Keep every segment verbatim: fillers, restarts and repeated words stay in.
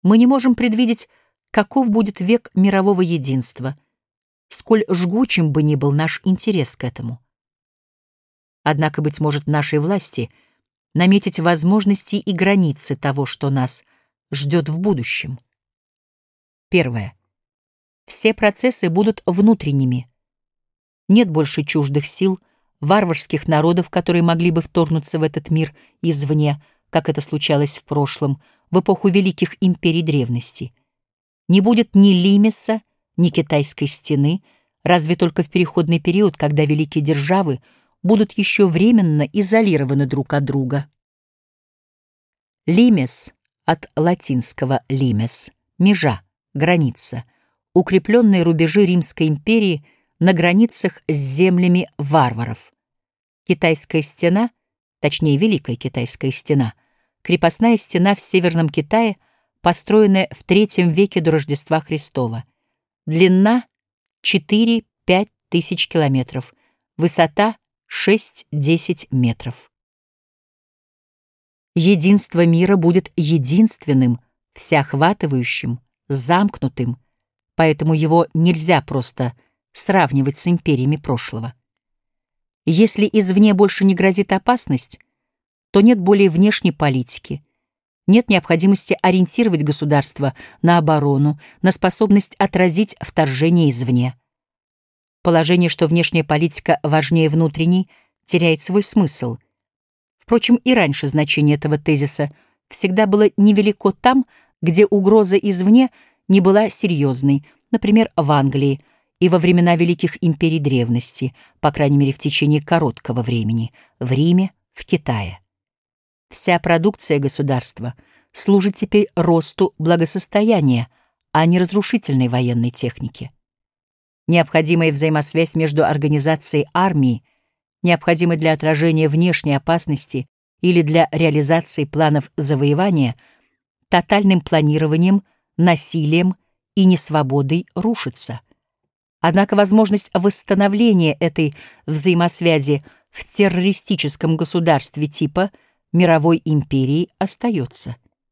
Мы не можем предвидеть, каков будет век мирового единства, сколь жгучим бы ни был наш интерес к этому. Однако, быть может, в нашей власти наметить возможности и границы того, что нас ждет в будущем. Первое. Все процессы будут внутренними. Нет больше чуждых сил, варварских народов, которые могли бы вторгнуться в этот мир извне, как это случалось в прошлом, в эпоху великих империй древности. Не будет ни Лимеса, ни Китайской стены, разве только в переходный период, когда великие державы будут еще временно изолированы друг от друга. Лимес от латинского «лимес» — межа, граница, укрепленные рубежи Римской империи на границах с землями варваров. Китайская стена, точнее Великая Китайская стена, крепостная стена в Северном Китае, построенная в третьем веке до Рождества Христова. Длина четыре-пять тысяч километров, высота шесть-десять метров. Единство мира будет единственным, всеохватывающим, замкнутым, поэтому его нельзя просто сравнивать с империями прошлого. Если извне больше не грозит опасность, то нет более внешней политики, нет необходимости ориентировать государство на оборону, на способность отразить вторжение извне. Положение, что внешняя политика важнее внутренней, теряет свой смысл. Впрочем, и раньше значение этого тезиса всегда было невелико там, где угроза извне не была серьезной, например, в Англии и во времена великих империй древности, по крайней мере в течение короткого времени, в Риме, в Китае. Вся продукция государства служит теперь росту благосостояния, а не разрушительной военной техники. Необходимая взаимосвязь между организацией армии, необходимой для отражения внешней опасности или для реализации планов завоевания, тотальным планированием, насилием и несвободой рушится. Однако возможность восстановления этой взаимосвязи в террористическом государстве типа мировой империи остается.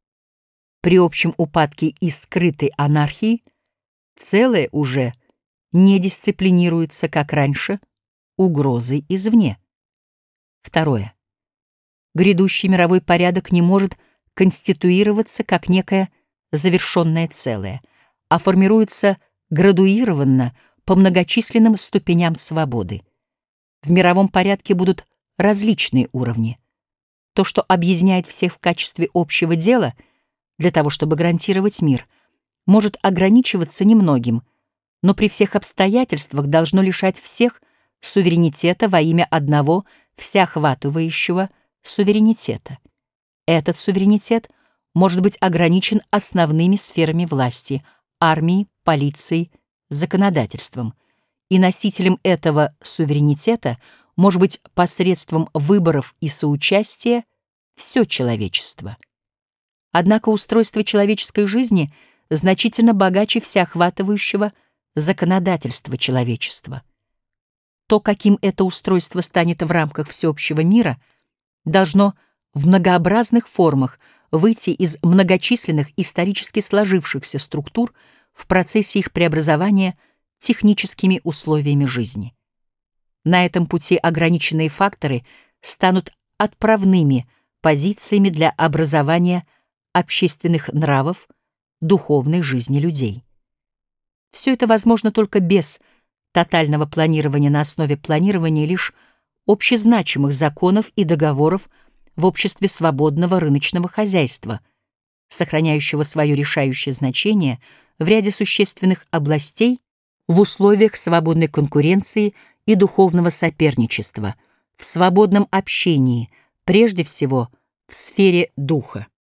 При общем упадке и скрытой анархии целое уже не дисциплинируется, как раньше, угрозой извне. Второе. Грядущий мировой порядок не может конституироваться как некое завершенное целое, а формируется градуированно по многочисленным ступеням свободы. В мировом порядке будут различные уровни. То, что объединяет всех в качестве общего дела, для того, чтобы гарантировать мир, может ограничиваться немногим, но при всех обстоятельствах должно лишать всех суверенитета во имя одного всеохватывающего суверенитета. Этот суверенитет может быть ограничен основными сферами власти — армией, полицией, законодательством, и носителем этого суверенитета может быть посредством выборов и соучастия все человечество. Однако устройство человеческой жизни значительно богаче всеохватывающего законодательства человечества. То, каким это устройство станет в рамках всеобщего мира, должно в многообразных формах выйти из многочисленных исторически сложившихся структур в процессе их преобразования техническими условиями жизни. На этом пути ограниченные факторы станут отправными позициями для образования общественных нравов, духовной жизни людей. Все это возможно только без тотального планирования на основе планирования лишь общезначимых законов и договоров в обществе свободного рыночного хозяйства, сохраняющего свое решающее значение в ряде существенных областей в условиях свободной конкуренции и духовного соперничества, в свободном общении, прежде всего в сфере духа.